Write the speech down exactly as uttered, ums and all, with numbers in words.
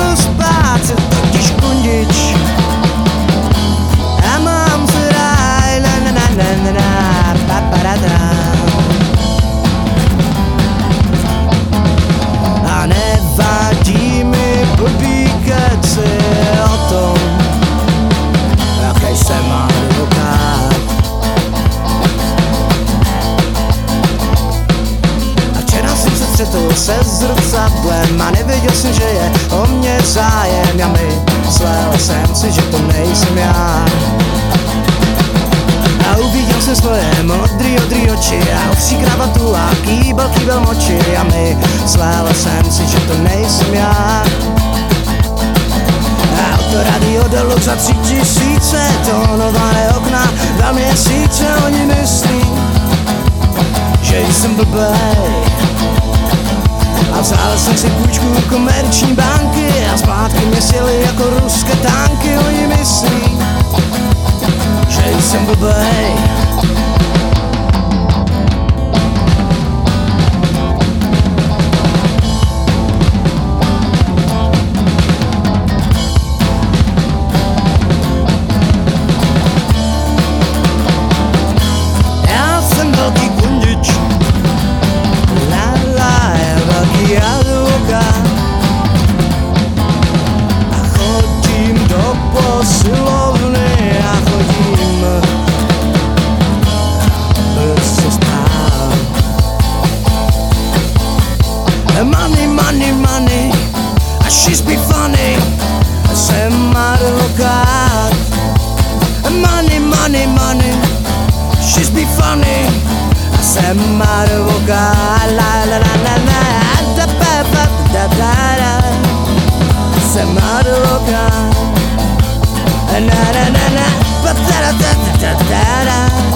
nemůžu spát, jsem totiž kundič a mám se ráj, na na na na na na, pa pa da da. A nevadí mi blbý keci o tom, jaký jsem advokát. A včera jsem se střetl se zrcadlem a nevěděl jsem, že je o mě zájem. Já myslel jsem si, že to nejsem já. A uviděl jsem svoje modrý, modrý oči a ostří kravatu a kýbel, kýbel moči. A myslel jsem si, že to nejsem já. A to radio dolů za tři tisíce, tonované okna, dva měsíce. Oni myslí, že jsem blbej. A vzal jsem si půjčku komerční banky a zpátky mě sjeli jako ruské tanky. Oni myslí, že jsem blbej. Já jsem velký kundič, la la, velký advokát. A chodím do posilovny a chodím brzo spát. Money, money, money, a she's be funny. Jsem advokát. Money, money, money, she's be funny. Jsem advokát. La la la la la, da ba ba da da da. Jsem advokát. Na na na na, ba da da da da da da.